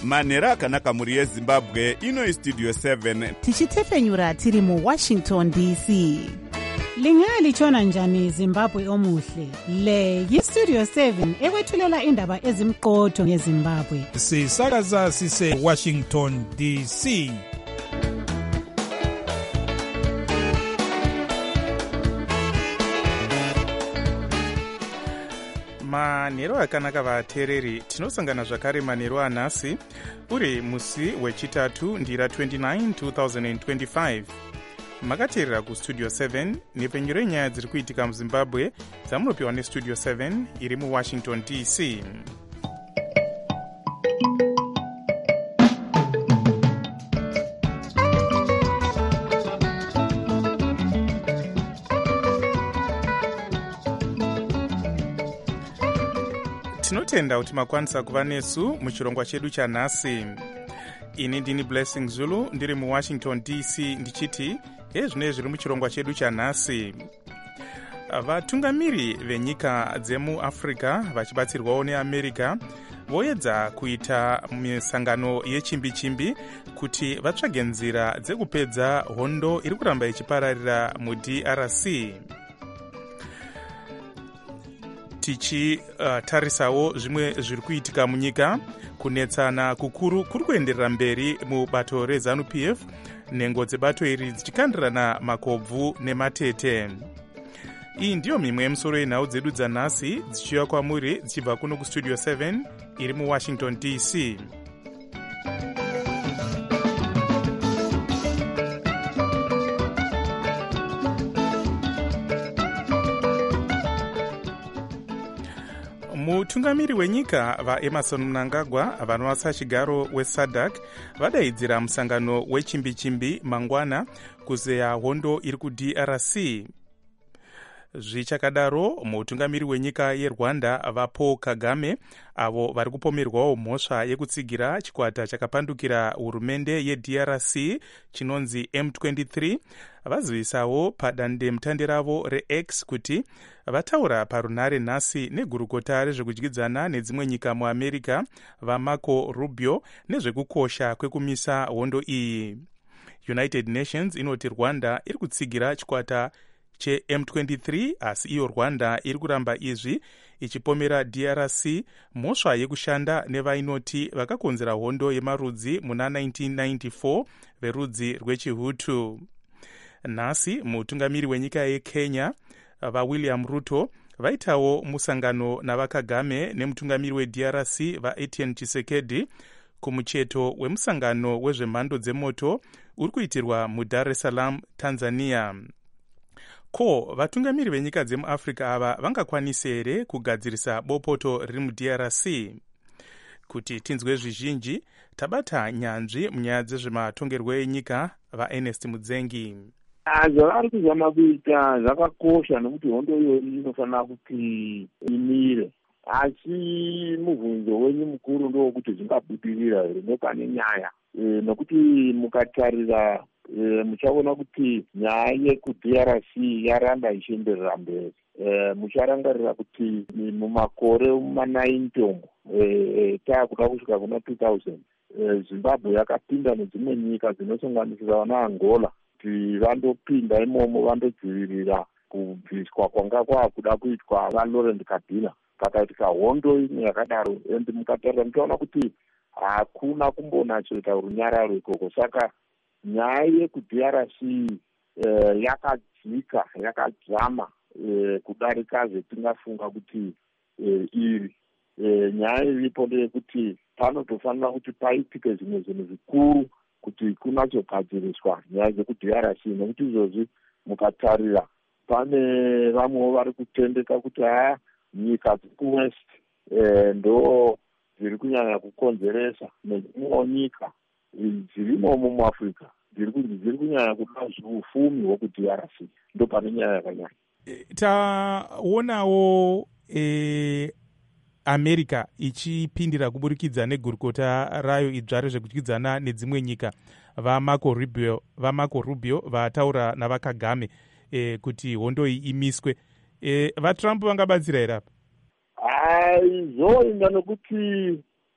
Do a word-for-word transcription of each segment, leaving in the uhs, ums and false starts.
manhero akanaka mhuri yezimbabwe. Ino istudio seven tichitefenyura tiri muwashington D C. Lingalitshona njani Zimbabwe omuhle? Le yistudio seven ekwethulela indaba ezimqotho ngeZimbabwe. Sisakaza sise Washington D C. manhero akanaka vateereri, tinosangana zvakare manhero anhasi uri musi wechitatu ndira twenty-nine two thousand twenty-five. makateerera kustudio seven nepfenyuro renyaya dziri kuitika muzimbabwe dzamunopiwa nestudio seven iri muwashington D C. tinotenda kuti makwanisa kuva nesu muchirongwa chedu chanhasi. ini ndini Blessing Zulu ndiri muwashington D C ndichiti hezvino zviri muchirongwa chedu chanhasi. vatungamiri venyika dzemuafrica vachibatsirwawo neamerica voedza kuita misangano yechimbi-chimbi kuti vatsvage nzira dzekupedza hondo iri kuramba ichipararira muD R C. tichitarisawo uh, zvimwe zviri kuitika munyika, kunetsana kukuru kuri kuenderera mberi mubato reZANU P F, nhengo dzebato iri dzichikandirana makobvu nematete. iyi ndiyo mimwe yemusoro yenhau dzedu dzanhasi dzichiuya kwamuri dzichibva kuno kustudio seven iri muwashington D C. mutungamiri wenyika vaEmerson Mnangagwa vanova sachigaro weSADC vadaidzira musangano wechimbi-chimbi mangwana kuzeya hondo iri kuD R C. zvichakadaro mutungamiri wenyika yeRwanda vaPaul Kagame avo vari kupomerwawo mhosva yekutsigira chikwata chakapandukira hurumende yeD R C chinonzi M twenty-three vazivisawo padande mutande ravo reX kuti vataura parunhare nhasi negurukota rezvekudyidzana nedzimwe nyika muAmerica vaMarco Rubio nezvekukosha kwekumisa hondo iyi. United Nations inoti Rwanda iri kutsigira chikwata che-M twenty-three asi iyo Rwanda iri kuramba izvi ichipomera D R C mhosva yekushanda nevainoti vakakonzera hondo yemarudzi muna nineteen ninety-four verudzi rwechihutu. nhasi mutungamiri wenyika yeKenya vaWilliam Ruto vaitawo musangano navaKagame nemutungamiri weD R C vaEtienne Tshisekedi kumucheto wemusangano wezvemhando dzemoto uri kuitirwa muDar es Salaam, Tanzania. ko vatungamiri venyika dzemuAfrica ava vangakwanise here kugadzirisa bopoto riri muD R C? kuti tinzwe zvizhinji tabata nyanzvi munyaya dzezvematongerwo enyika vaErnest Mudzengi. zvavari kuzama kuita zvakakosha nekuti hondo iyoyi inofanira kuti imire, asi mubvunzo wenyu mukuru ndowokuti zvingabudirira here nepane nyaya e, nokuti mukatarira e, muchaona kuti nyaya yekuD R C yaramba ichienderera mberi. E, mucharangarira kuti mumakore manainti omo e, e, taakuda kusvika kuna two thousand e, Zimbabwe yakapinda nedzimwe nyika dzinosanganisira vana Angola kuti vandopinda imomo vandodzivirira kubviswa kwanga kwakuda kuitwa vaLaurent Kabila. pakaitika hondo imwe yakadaro, endi mukatarira muchaona kuti hakuna kumbonatsoita runyararo ikoko. Saka nyaya yekuD R C eh, yakadzika yakadzama eh, kudarika zvetingafunga kuti eh, iri eh, nyaya iripo ndeyekuti panotofanira kuti paitike zvimwe zvinhu zvikuru kuti kunatsogadziriswa nyaya dzekuD R C, nekuti izvozvi mukatarira pane vamwewo vari kutendeka kuti haa nyika dzekuwest eh, ndo dziri kunyanya kukonzeresa, nedzimwewo nyika dzirimo muAfrica dziri kunzi dziri kunyanya kuda zveufumi hwekuD R C. ndo pane nyaya yakanyanya. taonawo e, America ichipindira kuburikidza negurukota rayo idzva rezvekudyidzana nedzimwe nyika vaMarco Rubio, vaMarco Rubio vataura navaKagame e, kuti hondo iyi imiswe. E, vaTrump vangabatsira here apa? Aizoinda nokuti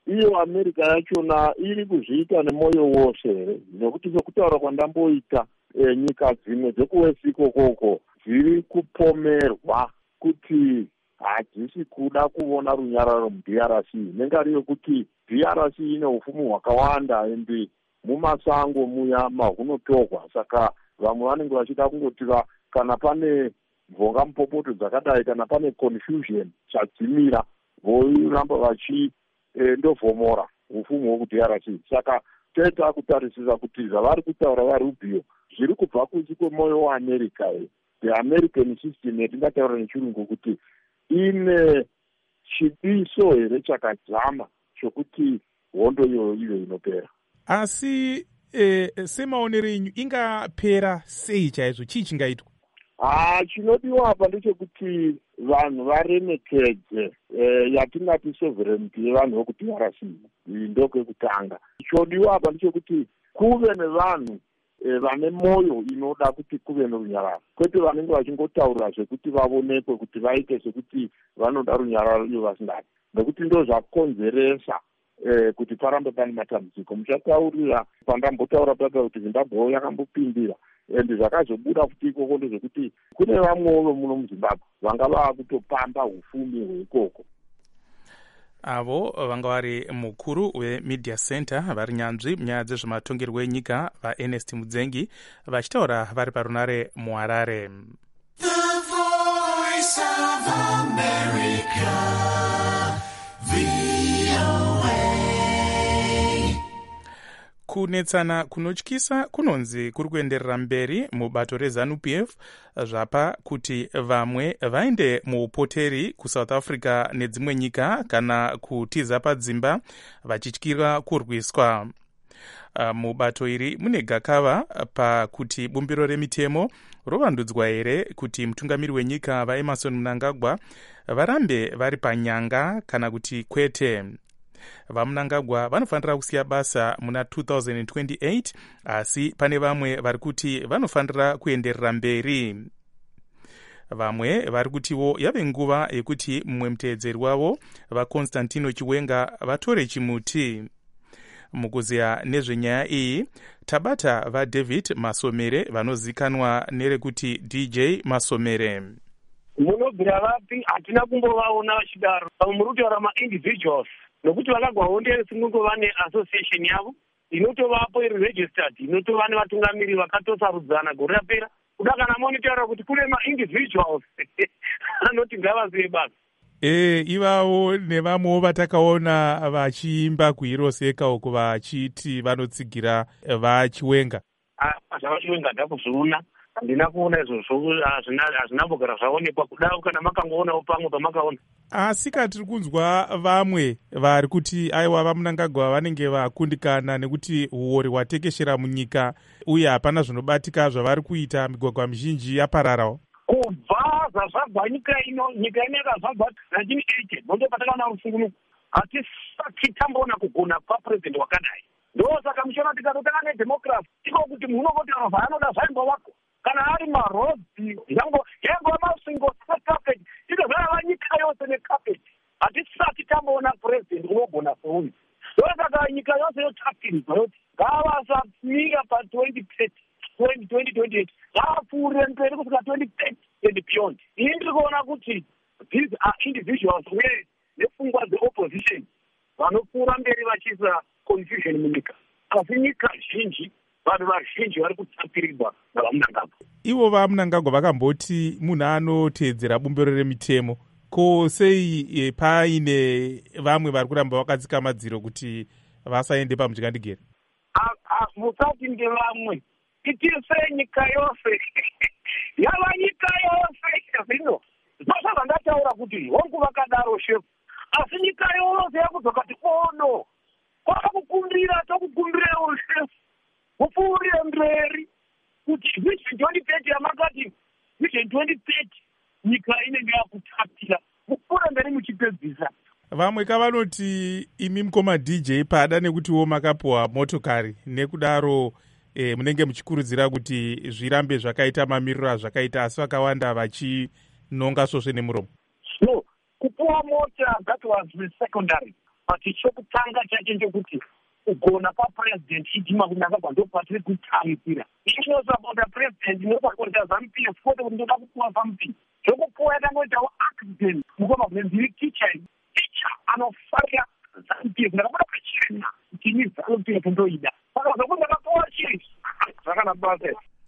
iyo America yachona iri kuzviita nemwoyo wose here, nekuti sekutaura kwandamboita e, nyika dzimwe dzekuwesi ikokoko dziri kupomerwa kuti hadzisi kuda kuona runyararo mu-D R C nenga riyo kuti D R C ine ufumu hwakawanda ende mumasango muya mahunotorwa, saka vamwe vanenge vachida kungotiva kana pane mvonga mupopoto dzakadai, kana pane confusion chadzimira voramba vachindovhomora e, ufumu hweku-D R C. Saka toita kutarisisa kuti zvavari kutaura vaRubio zviri kubva kunze kwemwoyo weAmerica. The American system yatingataura nechirungu kuti ine chidiso here chakadzama chokuti hondo iyo iyo inopera. Asi eh, semaonero enyu ingapera sei chaizvo, chii chingaitwa? Ah, chinodiwa apa ndechekuti vanhu varemekedze eh, yatingati sovereignty yevanhu veku-D R C ndokwekutanga. Chodiwa apa ndechekuti kuve nevanhu eh, vane moyo inoda kuti kuve nerunyararo, kwete vanenge vachingotaura zvekuti vavonekwe kuti vaite sekuti vanoda runyararo iyo vasingadi, nekuti ndo zvakonzeresa eh, kuti parambe pane matambudziko. Muchataurira pandambotaura papa kuti Zimbabwe yakambopindira ende zvakazobuda futi ikoko ndezvekuti kune vamwewo muno muZimbabwe vanga vava kutopamba ufumi hweikoko. Avo vanga vari mukuru weMedia Center vari nyanzvi munyaya dzezvematongerwo enyika vaErnest Mudzengi vachitaura vari parunare muHarare. The Voice of America, V O A. Kunetsana kunotyisa kunonzi kuri kuenderera mberi mubato reZANU-P F zvapa kuti vamwe vaende muupoteri kuSouth Africa nedzimwe nyika kana kutiza padzimba vachityira kurwiswa. Mubato iri mune gakava pakuti bumbiro remitemo rovandudzwa here kuti mutungamiri wenyika vaEmmerson Mnangagwa varambe vari panyanga kana kuti kwete. VaMnangagwa vanofanira kusiya basa muna two thousand twenty-eight, asi pane vamwe vari kuti vanofanira kuenderera mberi. Vamwe vari kutiwo yave nguva yekuti mumwe muteedzeri wavo vaConstantino Chiwenga vatore chimuti. Mukuziya nezvenyaya iyi tabata vaDavid Masomere vanozikanwa nerekuti D J Masomere. Munobvira vapi hatina kumbovaona vachidaro muri kutaura ma-individuals nokuti vakagwa honde singungova neassociation yavo inotovapo iri registered, inotova nevatungamiri vakatosarudzana gore rapera. Kuda kana monitaura kuti kune ma-individuals anoti ngavazive basa. E, ivavo nevamwewo vatakaona vachiimba kuHiroseka uko vachiti vanotsigira vaChiwenga. ZvavaChiwenga ndakuzviona, handina kuona izvozvo, hazvinambogara zvaonekwa kudaro kana makangoonawo pamwe pamakaona. Asi katiri kunzwa vamwe vari kuti aiwa vaMnangagwa vanenge vakundikana nekuti uori hwatekeshera munyika uye hapana zvinobatika zvavari kuita, migwagwa mizhinji yapararawo. Kubva zvazvabva nyika ino, nyika ino yakazvabva nineteen eighty ndo patakaona rusungunuko. Hatisati tamboona kugona kwapurezidendi wakadai. Ndo saka muchiona tikatotanga nedhemokirasi iko kuti munhu unokotaura zvaanoda zvaimbo wako kana ari marodhi yango yango masingo carpet iko zvava nyika yose necarpet. Hatisati tamboona purezidendi unogona seuni. Ndo saka nyika yose yotapirirwa yoti ngavasamira pa twenty thirty twenty twenty-eight vapfuurire mberi kusvika twenty thirty and beyond. Ini ndiri kuona kuti these are individuals uye nepfungwa dzeopposition vanopfuura mberi vachiisa confusion munyika. Asi nyika zhinji, vanhu vazhinji vari kutapirirwa navaMnangagwa. Ivo vaMnangagwa vakamboti munhu anoteedzera bumbiro remitemo, ko sei e, paine vamwe vari kuramba vakatsika madziro kuti vasaende pamuchikandigere? Musati ngevamwe, itise nyika yose yava nyika yose zvino. Zvosaka ndataura kuti hongu vakadaro shefu, asi nyika yose yakudzoka kuti odo kwakakukumbira tokukumbirewo shefu mupfuurire mberi kuti vision twenty thirty yamakati vision twenty thirty nyika inenge yakutapira mupfuure mberi muchipedzisa. Vamwe kavanoti imi mukoma D J pada nekutiwo makapuwa motokari nekudaro e, munenge muchikurudzira kuti zvirambe zvakaita mamiriro azvakaita, asi vakawanda vachinonga svosve nemuromo. No, kupuwa mota that was the secondary. but chokutanga chacho nchokuti kugona kwapresident idi Mnangagwa ndo patiri kutangirira. It was about the president nokwakonda ZANU-P F fote kuti ndoda kupuwa ZANU-P F. Zvokupuwa yakangoitawo accident mukoma ndiri teacher teacher anofarira ZANU-P F ndakabona pachena kuti ni ZANU-P F ndoida. Saka zvokuti ndakapuwa chiri zvakanabasa.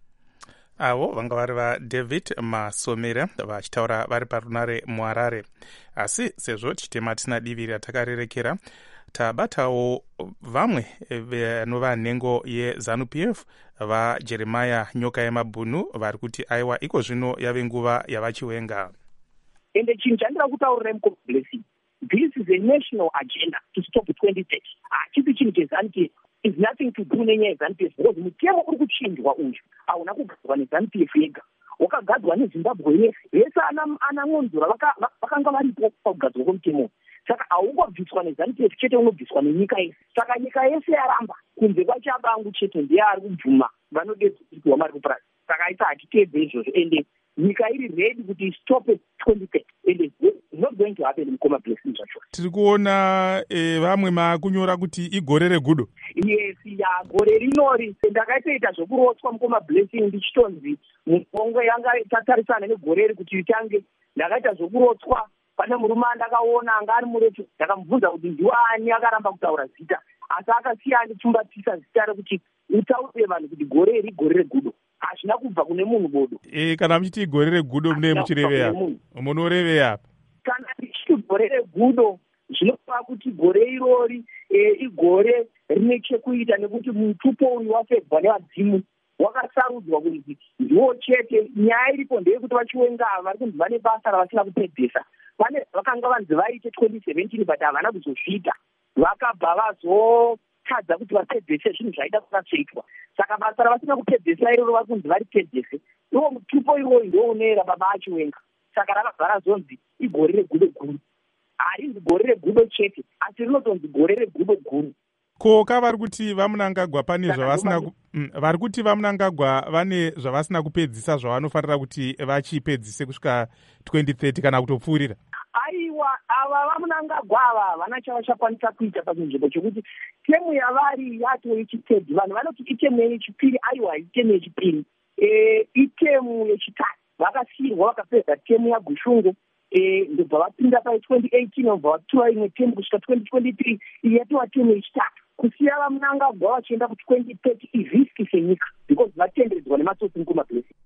avo vanga vari vaDavid Masomera vachitaura vari parunare muHarare. Asi sezvo tichitema tisina divi ratakarerekera, tabatawo vamwe vanova nhengo yeZANU-P F vaJeremiah Nyoka Yemabhunu vari kuti aiwa iko zvino yave nguva yavachiwenga. Ende chinhu chandira kutaurira muko blessing, this is a national agenda to stop twenty thirty. Hachisi chinhu cheZANU-P F. Is nothing to do nenyaya yeZANU-P F because mutemo uri kuchinjwa uyu hauna kugadzwa neZANU-P F yega, wakagadzwa neZimbabwe yese. Vese ana ng'onzura vakanga varipo pakugadzwa kwemutemo. Saka haungobviswa neZANU-P F chete, unobviswa nenyika yese. Saka nyika yese yaramba kunze kwaChabangu chete ndiye ari kubvuma vanodedzwa mari kupurasi. Saka ita hatiteedze izvozvo ende nyika iri ready kuti stop twenty thirty and it's not going to happen mukoma blessing zvacho. Tiri kuona e, vamwe makunyora kuti igore regudo. Yes, ya gore rinori ndakaita zvokurotswa mukoma blessing ndichitonzi mupongo yanga tatarisana negore iri kuti itange. Ndakaita zvokurotswa pane murume andakaona anga ari murefu, ndakamubvunza kuti ndiwani akaramba kutaura zita, asi akasiya andichumbatisa zita rekuti utaure vanhu kuti gore iri gore regudo. Hazvina kubva kune munhu bodo. E, kana muchiti gore regudo mune muchirevea munorevea apa? Kana ndichiti gore regudo zvinova kuti gore irori e, igore rine chekuita nekuti mutupo uyu wapedzwa nevadzimu wakasarudzwa kuti ndiwo chete. Nyaya iripo ndeyekuti vachiwenga vari kunzi vane basa ravasina kupedzesa. Pane vakanga vanzi vaite twenty seventeen but havana kuzozviita, vakabva vazotadza kuti vapedzese zvinhu zvaida kunatsoitwa. Saka basa ravasina kupedzesa iroro vari kunzi varipedzese. Iwo mutupo iwoyu ndo unera baba achiwenga. Saka rakabva razonzi igore regudo guru. Harinzi gore regudo chete asi rinotonzi gore regudo guru. Koka vari kuti vaMnangagwa pane zvavasina ku... mm, vari kuti vaMnangagwa vane zvavasina kupedzisa zvavanofanira kuti vachipedzise kusvika twenty thirty kana kutopfuurira. Aiwa, ava vaMnangagwa ava havana chavachakwanisa kuita pachinzvimbo chekuti temu yavari yato yechitedzi. Vanhu vanoti itemu yechipiri, aiwa itemu yechipiri. E, itemu yechitatu vakasiyirwa vakapedza temu yaGushungu. E, ndobva vapinda pai twenty eighteen vobva vatora imwe temu kusvika twenty twenty-three iyi yatova temu yechitatu. Kusiya vaMnangagwa vachienda ku-twenty thirty iriski senyika because vatendedzwa nematsotsi mukumablessing.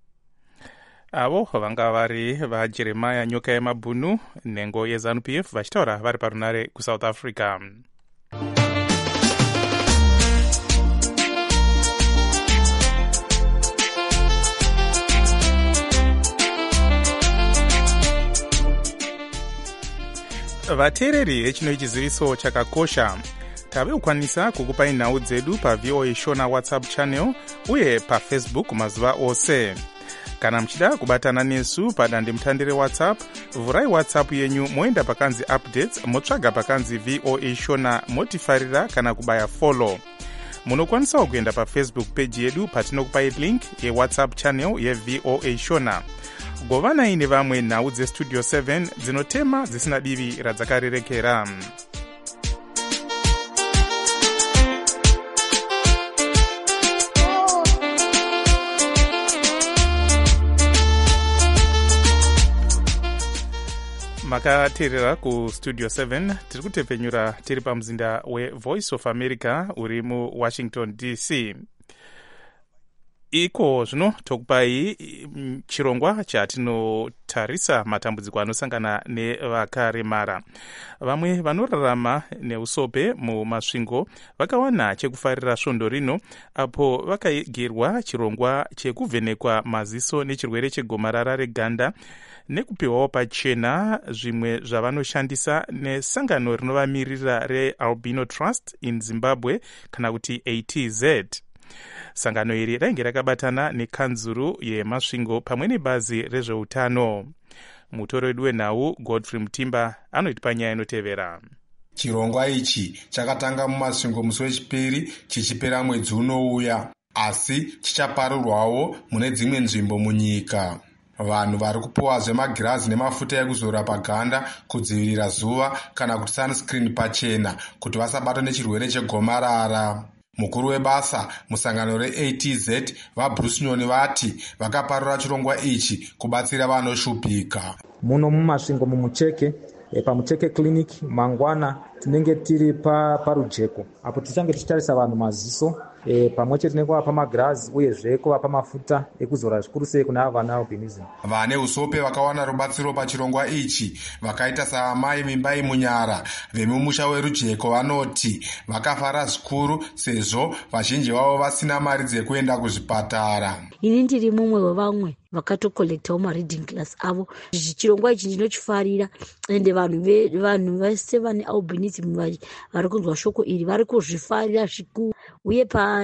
Avo vanga vari vaJeremiah Nyoka Yemabhunu nhengo yeZANU-P F vachitaura vari parunare kuSouth Africa. Vateereri vechino chiziviso chakakosha, tave kukwanisa kukupai nhau dzedu paVOA Shona WhatsApp channel uye paFacebook mazuva ose. Kana muchida kubatana nesu padande mutandire WhatsApp, vurai WhatsApp yenyu moenda pakanzi updates, motsvaga pakanzi VOA Shona, motifarira kana kubaya follow. Munokwanisawo kuenda paFacebook page yedu patinokupai link yeWhatsApp channel yeVOA Shona. Govanai nevamwe nhau dzeStudio seven dzinotema dzisina divi radzakarerekera. Makateerera kuStudio seven tiri kutepfenyura tiri pamuzinda weVoice of America uri muWashington D C. Iko zvino tokupai chirongwa chatinotarisa matambudziko anosangana nevakaremara. Vamwe vanorarama neusope mumasvingo vakawana chekufarira svondo rino apo vakagerwa chirongwa chekuvhenekwa maziso nechirwere chegomarara reganda nekupiwawo pachena zvimwe zvavanoshandisa nesangano rinovamirira reAlbino Trust in Zimbabwe kana kuti A T Z. Sangano iri rainge rakabatana nekanzuru yemasvingo pamwe nebazi rezveutano. Mutoro wedu wenhau Godfrey Mutimba anoitipa nyaya inotevera. Chirongwa ichi chakatanga mumasvingo musi wechipiri chichipera mwedzi unouya, asi chichaparurwawo mune dzimwe nzvimbo munyika. Vanhu vari kupuwazve magirazi nemafuta ekuzora paganda kudzivirira zuva kana kuti sunscreen pachena kuti vasabatwa nechirwere chegomarara. Mukuru webasa musangano re-A T Z vaBruce Nyoni vati vakaparura chirongwa ichi kubatsira vanoshupika. Muno mumasvingo mumucheke E, pamucheke clinic mangwana tinenge tiri pa parujeko apo tichange tichitarisa vanhu maziso e, pamwe chete nekuvapa magirazi uyezve kuvapa mafuta ekuzora zvikuru sei kuna avo vane albinism. Vane usope vakawana rubatsiro pachirongwa ichi vakaita saamai mimbai munyara vemumusha werujeko vanoti vakafara zvikuru sezvo vazhinji vavo vasina mari dzekuenda kuzvipatara. Ini ndiri mumwe wevamwe vakatokolektawo mareading class avo. Chirongwa ichi ndinochifarira ende vanhu vanhu vese vane albinism vari kunzwa shoko iri vari kuzvifarira zvikuru uye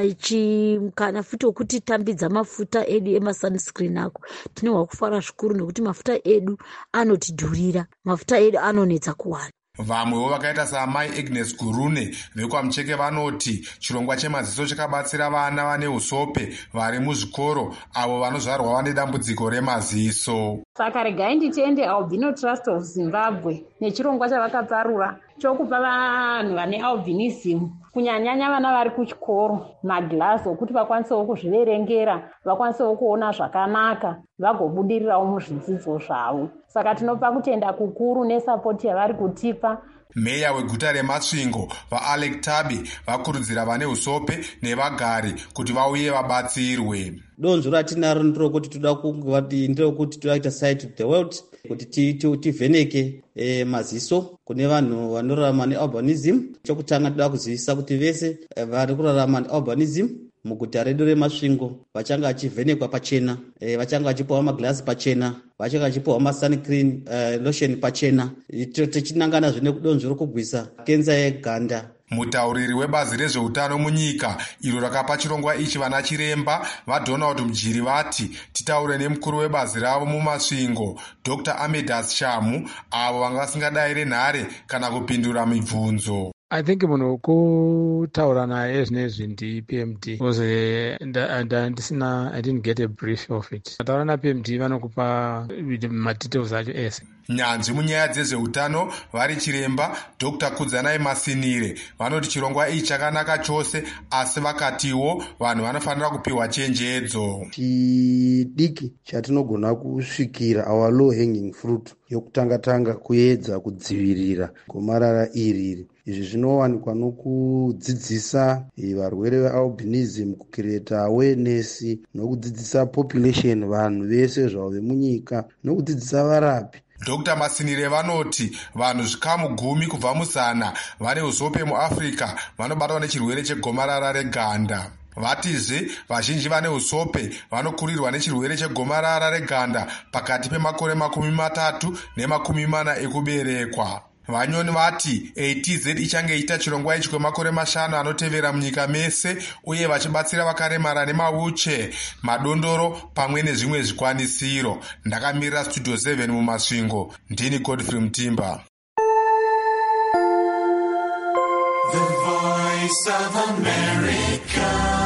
pachikana futi wekuti tambidza mafuta edu emasunscreen ako tinohwa kufara zvikuru nekuti mafuta edu anotidhurira, mafuta edu anonetsa kuwana. Vamwewo vakaita saamai Agnes Gurune vekwamucheke vanoti chirongwa chemaziso chakabatsira vana vane usope vari muzvikoro avo vanozvarwa vane dambudziko remaziso. Saka regai nditende Albino Trust of Zimbabwe nechirongwa chavakaparura chokupa vanhu vane albinism kunyanyanya vana vari kuchikoro magirazi okuti vakwanisewo kuzviverengera, vakwanisewo kuona zvakanaka, vagobudirirawo muzvidzidzo zvavo. Saka tinopa kutenda kukuru nesapoti yavari kutipa. Meya weguta reMasvingo vaAlec Tabi vakurudzira vane usope nevagari kuti vauye vabatsirwe. Donzvo ratinaro nderokuti toda kungati nderokuti toda kuita sight to the world kuti tivheneke e, maziso kune vanhu vanorarama nealbinism. Chokutanga toda kuzivisa kuti vese vari kurarama nealbinism muguta redu reMasvingo vachanga vachivhenekwa pachena, e, vachanga vachipiwa magirazi pachena, vachanga vachipiwa masunscreen uh, lotion pachena, tichinangana zvine kudonzvo rokugwisa kenza yeganda. Mutauriri webazi rezveutano munyika iro rakapa chirongwa ichi vana chiremba vaDonald Mujiri vati titaure nemukuru webazi ravo muMasvingo Doctor Amedas Shamu avo vanga vasingadai renhare kana kupindura mibvunzo. I think munhu kutaura naye zvinezvi ndi-P M D because ndisina I didn't get a brief of it. Taura na-P M D vanokupa madetails acho ese. Nyanzvi munyaya dzezveutano vari chiremba Doctor Kudzanai Masinire vanoti chirongwa ichi chakanaka chose asi vakatiwo vanhu vanofanira kupiwa chenjedzo. Chidiki chatinogona kusvikira our low hanging fruit yokutanga tanga kuedza kudzivirira gomarara iri. Izvi zvinowanikwa nokudzidzisa varwere vealbinism, kucreate awareness nokudzidzisa population vanhu vese zvavo vemunyika nokudzidzisa varapi. Doctor Masinire vanoti vanhu zvikamu gumi kubva muzana vane usope muAfrica vanobatwa nechirwere chegomarara reganda. Vatizve vazhinji vane usope vanokurirwa nechirwere chegomarara reganda pakati pemakore makumi matatu nemakumi mana ekuberekwa. Vanyoni vati A T Z ichange ita chirongwa ichi kwemakore mashanu anotevera munyika mese uye vachibatsira vakaremara nemawheelchair, madondoro pamwe nezvimwe zvikwanisiro. Ndakamirira Studio seven muMasvingo, ndini Godfrey Mutimba. The Voice of America.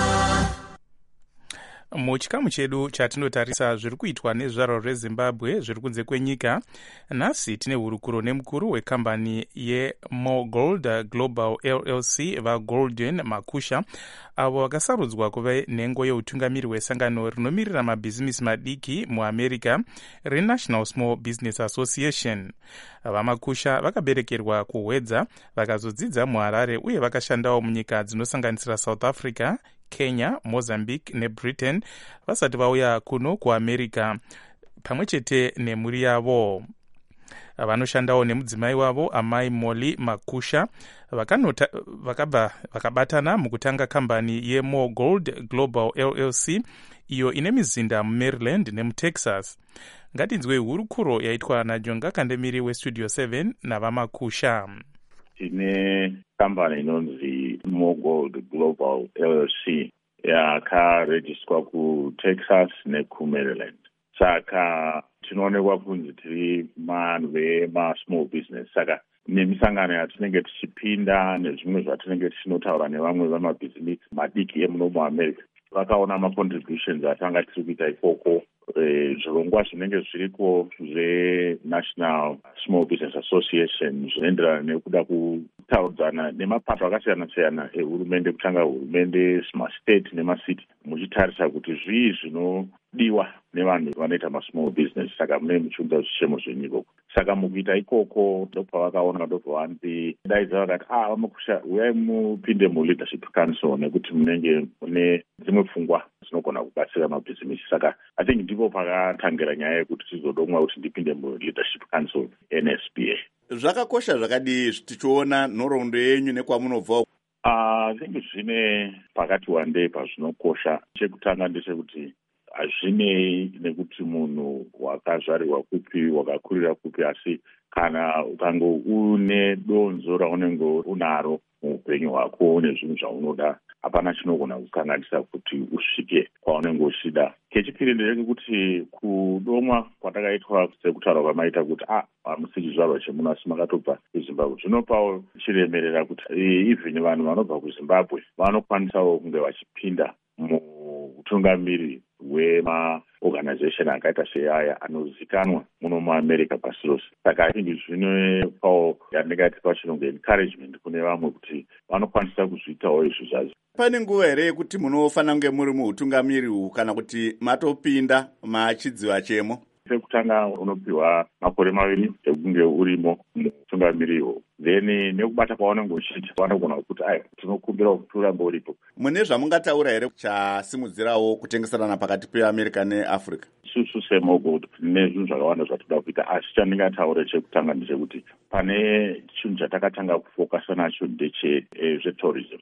Muchikamu chedu chatinotarisa zviri kuitwa nezvaro reZimbabwe zviri kunze kwenyika. Nhasi tine hurukuro nemukuru wekambani yeMogold Global L L C vaGolden Makusha avo vakasarudzwa kuva nhengo yeutungamiri hwesangano rinomirira mabhizimisi madiki muAmerica reNational Small Business Association. VaMakusha vakaberekerwa kuHwedza vakazodzidza muHarare uye vakashandawo munyika dzinosanganisira South Africa, Kenya, Mozambique neBritain vasati vauya kuno kuAmerica pamwe chete nemhuri yavo. Vanoshandawo nemudzimai wavo amai Molly Makusha vakanota vakabva vakabatana mukutanga kambani yeMogold Global L L C iyo ine mizinda muMaryland nemuTexas. Ngatinzwe hurukuro yaitwa naJonga Kandemiri weStudio seven navaMakusha. Tine kambani inonzi Mogold Global L L C yakarejistwa kuTexas nekuMaryland. Saka tinoonekwa kunzi tiri vanhu vemasmall business. Saka nemisangano yatinenge tichipinda nezvimwe zvatinenge tichinotaura nevamwe vamabhizimisi madiki emuno muAmerica vakaona macontributions atanga tiri kuita ikoko e, zvirongwa zvinenge zviriko zveNational Small Business Association zvinoenderana nekuda kutaudzana nemapato akasiyana siyana ehurumende, kutanga hurumende, mastate nemasiti, muchitarisa kuti zvii zvinodiwa nevanhu vanoita masmall business. Saka mune muchiudza zvichemo zvenyika. Saka mukuita ikoko ndopavakaona ndopavanopi daidza vakati ah vamukusha uyai mupinde muleadership council nekuti munenge mune dzimwe pfungwa dzinogona kubatsira mabhizimisi. Saka I think ndipo pakatangira nyaya yekuti tizodomwa kuti ndipinde muleadership council N S B A. Zvakakosha zvakadii tichiona nhoroondo yenyu nekwamunobva? I think zvine pakati wandei pazvinokosha. Chekutanga ndechekuti hazvinei nekuti munhu wakazvarirwa kupi, wakakurira kupi, asi kana ukange une donzo raunenge unaro muupenyu hwako nezvinhu zvaunoda, hapana chinogona kukanganisa kuti usvike kwaunenge uchida. Kechipiri ndechekuti kudomwa kwatakaitwa sekutaura kwamaita kuti ah hamusi chizvarwa chemunhu asi makatobva kuZimbabwe, zvinopawo chiremerera kuti even vanhu vanobva kuZimbabwe vanokwanisawo kunge vachipinda muutungamiri hwemaorganization akaita seaya anozikanwa muno muAmerica pasi rose. Saka I think zvinopawo yandingati pachirungu encouragement kune vamwe kuti vanokwanisa kuzviitawo izvi zvacho. Pane nguva here yekuti munofanira kunge muri muutungamiri uhu kana kuti matopinda machidziwa chemo? Sekutanga unopiwa makore maviri ekunge urimo muutungamiriwo, then nekubata kwaunenge uchiita vanogona kuti ai tinokumbira kuti urambe uripo. Mune zvamungataura here chasimudzirawo kutengeserana pakati peAmerica neAfrica? Isusu seMoggold nezvinhu zvakawanda zvatoda kuita, asi chandingataura chekutanga ndechekuti pane chinhu chatakatanga kufokasa nacho ndechezvetourism.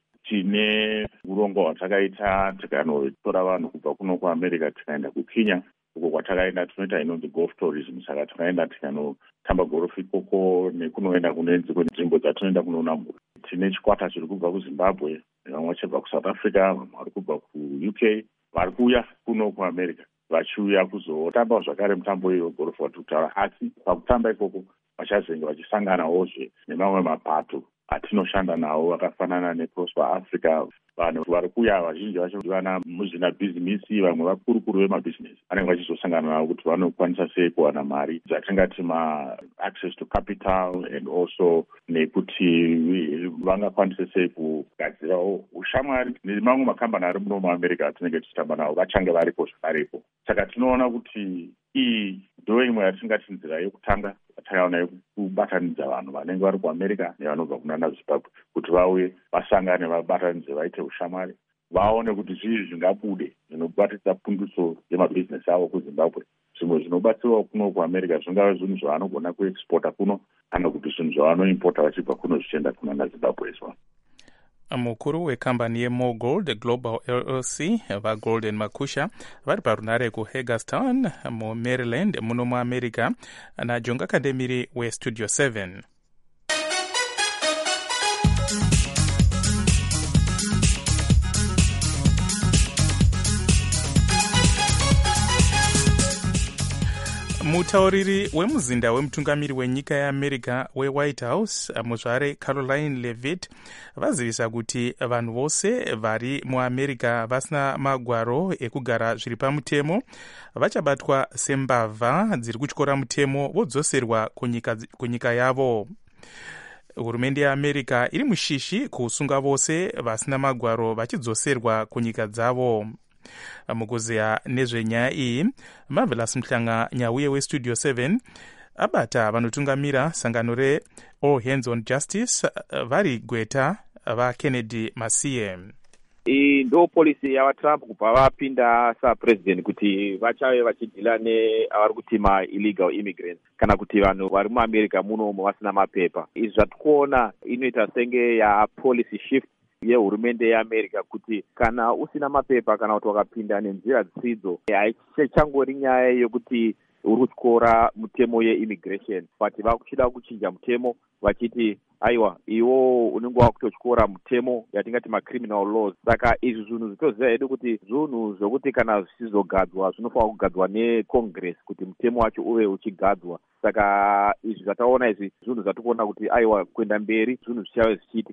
Tine urongwa hwatakaita tikanotora vanhu kubva kuno kuAmerica tikaenda kuKenya, uko kwatakaenda tunoita inonzi golf tourism. Saka takaenda tikanotamba golf ikoko nekunoenda kune dzimwe nzvimbo dzatinoenda kunoona mhuri. Tine chikwata chiri kubva kuZimbabwe, vamwe vachibva kuSouth Africa, vamwe vari kubva kuU K, vari kuuya kuno kuAmerica vachiuya kuzotamba zvakare mutambo iyo golf watiri kutaura. Asi pakutamba ikoko vachazenge vachisanganawo-zve nemamwe mapato atinoshanda nawo akafanana neProsper Africa. Vanhu vari kuuya vazhinji vacho vana muzvinabhizimisi, vamwe vakurukuru vemabhizinesi vanenge vachizosangana navo kuti vanokwanisa sei kuwana mari dzatingati ma-access to capital and also nekuti vangakwanisa sei kugadzirawo ushamwari nemamwe makambani ari muno muAmerica atinenge tichitamba navo vachange varipo zvakarepo. Saka tinoona kuti iyi ndo imwe yatingati nzira yekutanga yatakaona yekubatanidza vanhu vanenge vari kuAmerica nevanobva kunana Zimbabwe kuti vauye vasangane vabatanidze vaite ushamwari, vaone kuti zvii zvingabude zvinobatidza punduso yemabhizinesi avo kuZimbabwe. Zvimwe zvinobatsirawo kuno kuAmerica zvingava zvinhu zvavanogona kuexporta kuno kana kuti zvinhu zvavanoimpota vachibva kuno zvichienda kunana Zimbabwe izvo. Mukuru wekambani yeMoggold Global L L C vaGolden Makusha vari parunare kuHagerstown muMaryland muno muAmerica naJonga Kandemiri weStudio seven. Mutauriri wemuzinda wemutungamiri wenyika yeAmerica weWhite House muzvare Caroline Levitt vazivisa kuti vanhu vose vari muAmerica vasina magwaro ekugara zviri pamutemo vachabatwa sembavha dziri kutyora mutemo vodzoserwa kunyika, kunyika yavo. Hurumende yeAmerica iri mushishi kusunga vose vasina magwaro vachidzoserwa kunyika dzavo. Mukuziya nezvenyaya iyi, Marvelous Mhlanga nyauye weStudio seven abata vanotungamira sangano reAll Hands on Justice vari gweta vaKennedy Masiye. Iyi ndo polisi yavaTrump kubva vapinda sapresident kuti vachave vachidhila neavari kuti ma-illegal immigrants kana kuti vanhu vari muAmerica muno vasina mapepa. Izvi zvatikuona inoita senge yapolicy shift yehurumende yeAmerica kuti kana usina mapepa kana kuti wakapinda nenzira dzisidzo haichangori nyaya yokuti uri kutyora mutemo yeimmigration, but vakuchida kuchinja mutemo vachiti aiwa iwo unenge wakutotyora mutemo yatingati macriminal laws. Saka izvi zvinhu zvitoziva hedu kuti zvinhu zvokuti kana zvisizogadzwa zvinofanira kugadzwa neCongress kuti mutemo wacho uve uchigadzwa. Saka izvi zvataona izvi zvinhu zvatikuona kuti aiwa kuenda mberi zvinhu zvichave zvichiitika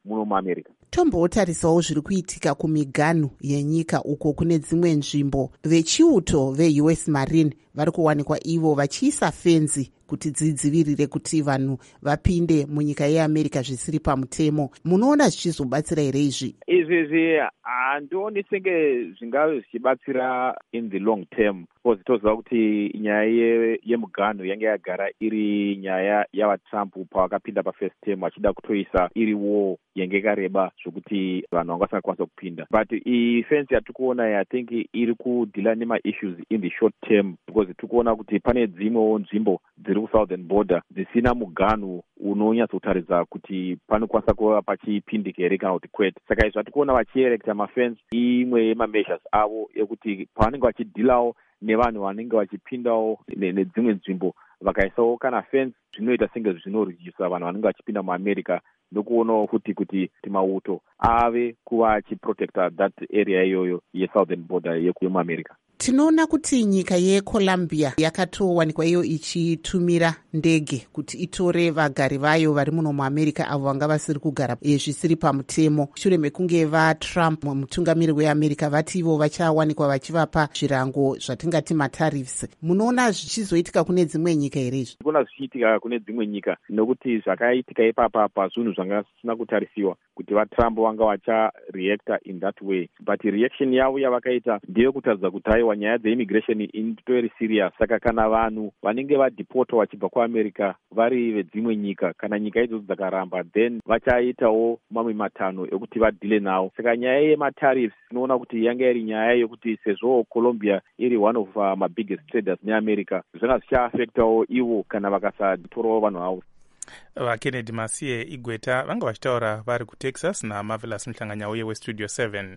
muno muamerica. Tombotarisawo zviri kuitika kumiganhu yenyika uko kune dzimwe nzvimbo vechiuto ve-U S Marine vari kuwanikwa ivo vachiisa fenzi kuti dzidzivirire kuti vanhu vapinde munyika yeAmerica zvisiri pamutemo. Munoona zvichizobatsira here izvi? Izvi handioni senge zvingave zvichibatsira in the long term, because toziva kuti nyaya yemuganhu yange yagara iri nyaya yavaTrump pavakapinda pafirst term vachida kutoisa iri war yange yakareba zvokuti vanhu vangasingakwanisa kupinda. But iyi fence yatiri kuona I think iri kudhila nema-issues in the short term, because tiri kuona kuti pane dzimwewo nzvimbo dziri kusouthern border dzisina muganhu unonyatsotaridza kuti panokwanisa kuva pachipindika here kana kuti kwete. Saka izvi vatiri kuona vachierecta mafence imwe yemameasures avo ekuti pavanenge vachidhilawo nevanhu vanenge vachipindawo nedzimwe nzvimbo vakaisawo kana fence zvinoita senge zvinoryisa vanhu vanenge vachipinda muamerica, nokuonawo futi kuti mauto ave kuva achiprotecta that area iyoyo yesouthern border yemuamerica. Tinoona kuti nyika yeColombia yakatowanikwa iyo ichitumira ndege kuti itore vagari vayo vari muno muamerica avo vanga vasiri kugara zvisiri pamutemo, shure mekunge vaTrump mutungamiri weAmerica vati ivo vachawanikwa vachivapa zvirango zvatingati matariffs. Munoona zvichizoitika kune dzimwe nyika here izvi? Kuona zvichiitika kune dzimwe nyika nokuti zvakaitika ipapa pazvinhu zvanga zvisina kutarisiwa kuti vaTrump vanga vachareacta in that way, but reaction yavo yavakaita ndeyekutaridza kuti haiwa nyaya dzeimmigration itori serious. Saka kana vanhu vanenge vadipota vachibva kuamerica vari vedzimwe nyika, kana nyika idzodzo dzakaramba, then vachaitawo mamwe matanho ekuti vadhile nawo. Saka nyaya yematariffs tinoona kuti yanga iri nyaya yokuti sezvo Colombia iri one of uh, my biggest traders neamerica, zvanga zvichaafectawo ivo kana vakasatorawo vanhu avo. VaKennedy Masiye Igweta vanga vachitaura vari kuTexas naMarvelous Mhlanganya uye weStudio seven.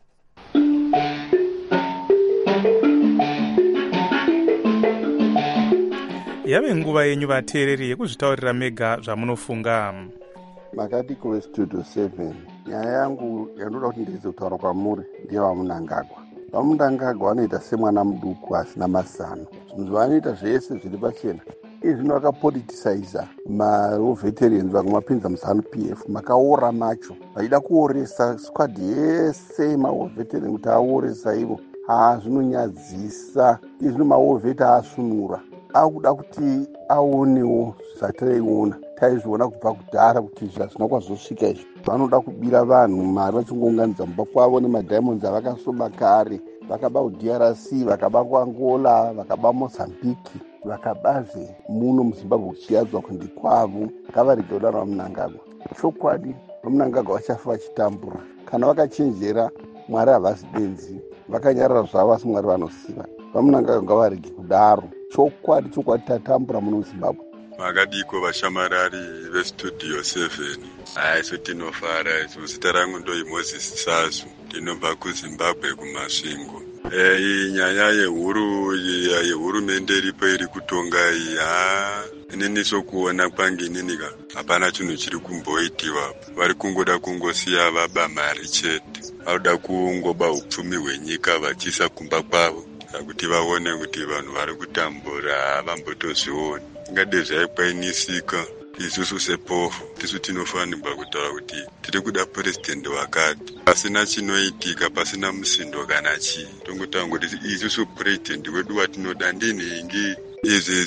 Yave nguva yenyu vateereri yekuzvitaurira mega zvamunofunga. Makati kuve Studio seven. Nyaya yangu yanoda kuti ndize kutaura kwamuri ndiye vaMunangagwa. VaMunangagwa vanoita semwana muduku asina mazano. Zvinhu zvavanoita zvese zviri pachena. Izvino vakapoliticiza maveterans vakamapinza muZanu P F makaora macho vachida kuoresa squad yese maveterans kuti aoresa ivo. Ha, zvinonyadzisa. Izvino maovheti asunura akuda kuti aonewo zvataiona taizviona kubva kudhara kuti zvazvina kwazosvika izvi. Vanoda kubira vanhu mari vachingounganidza mumba kwavo nemadiamonds avakasoba kare, vakaba kuD R C, vakaba kuAngola, vakaba Mozambique, vakabazve muno muZimbabwe kuchiyadzwa kundi kwavo. Ngavarege kudaro vaMunangagwa. Chokwadi vaMunangagwa vachafa vachitambura. Kana vakachenjera Mwari havasi benzi, vakanyarara zvavo asi Mwari vanosiva. VaMunangagwa ngavarege kudaro. Chokwadi chokwadi tatambura muno muZimbabwe. Makadiko vashamarari veStudio seven. Aiso tinofara isu. Zita rangu ndoi Moses Sasu. Tinobva kuZimbabwe kumasvingo. Eh, nyaya yehuru yehurumende iripo iri kutonga iyi, ha inini sokuona kwangu inini ka hapana chinhu chiri kumboitiwa. Vari kungoda kungosiya vaba mari chete. Vanoda kungoba upfumi hwenyika vachiisa kumba kwavo kuti vaone kuti vanhu vari kutambura vambotozviona. Ngade zvaikwainisika isusu sepofu tisu tinofanirwa kutaura kuti tiri kuda purezidendi wakati pasina chinoitika, pasina musindo kana chii. Tongotaura kuti isusu purezidendi wedu watinoda ndinhingi izvi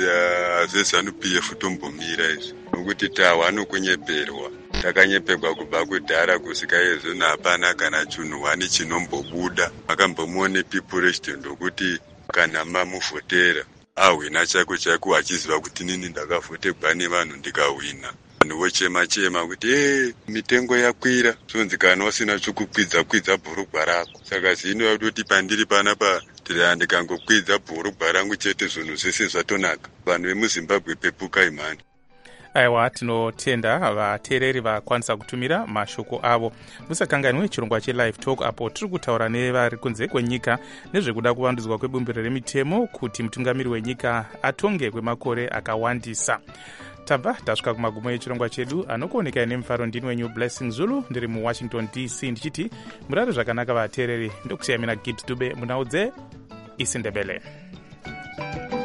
zezanu P F tombomira izvi nokuti tahwa nokunyeperwa. Takanyeperwa kubva kudhara kusika izvona hapana kana chinhu wani chinombobuda. Makambomuonepi purezidendi wokuti kana mamuvhotera ahwina chako chako achiziva kuti nini ndakavhoterwa nevanhu ndikahwina. Vanhu vochema chema kuti eh mitengo yakwira, sonzi kana usina chokukwidza kwidza bhurugwa rako. Saka zvino yakutoti pandiri panapa tiri ndikangokwidza bhurugwa rangu chete zvinhu zvese zvatonaka. Vanhu vemuZimbabwe pepuka imhani. Aiwa, tinotenda vateereri vakwanisa kutumira mashoko avo. Musakanganwe chirongwa cheLive Talk apo tiri kutaura nevari kunze kwenyika nezvekuda kuvandudzwa kwebumbiro remitemo kuti mutungamiri wenyika atonge kwemakore akawandisa. Tabva tasvika kumagumo echirongwa chedu. Anokuoneka nemufaro ndini wenyu Blessing Zulu, ndiri muWashington D C ndichiti murare zvakanaka vateereri. Ndokusiyamina Git Dube munhau dzeIsindebele.